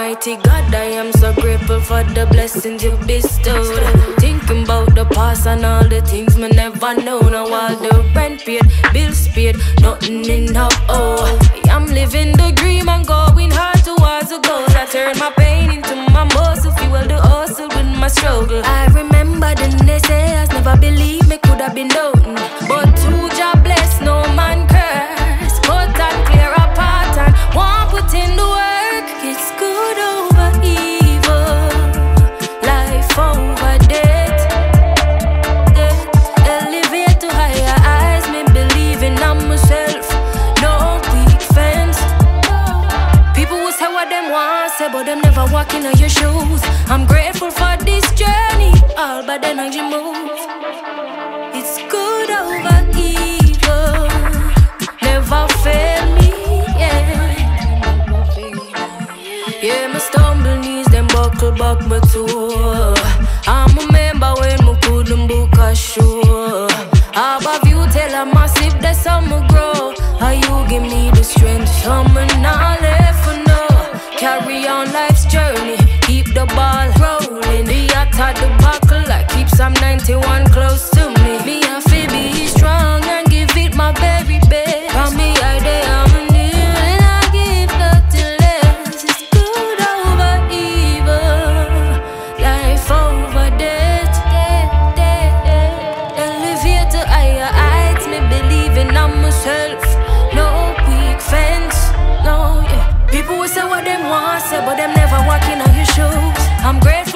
Almighty God, I am so grateful for the blessings you bestowed. Thinking about the past and all the things me never know. Now all the rent paid, bills paid, nothing in now. Oh, I'm living the dream and going hard towards the goals. I turn my pain into my muscle, fuel the hustle with my struggle. I remember the naysayers never believed me could have been done, but two job bless, no man curse. Cut and clear apart and one put in the work. It's good over evil, life over death. Elevate to higher heights, me believing on myself. No weak fence. People will say what them want say, but them never walking on your shoes. I'm grateful for this journey, all but the energy moves. It's good over evil, never fail me, yeah. Yeah, my stumble knees, them buckle back my toe. I remember when me couldn't book a show. Above you tell a massive that's how me grow. How you give me the strength, summer not left for no. Carry on life's journey, keep the ball rolling. The yacht at the buckle, I keep some 91 close to me. Me and Phoebe strong and give it my very best. From me I day I'm a new and I give nothing less. It's good over evil, life over death. Elevate to higher heights, me believing on myself. No weak fence, no, yeah. People will say what them want say, but them never walking on your shoes. I'm grateful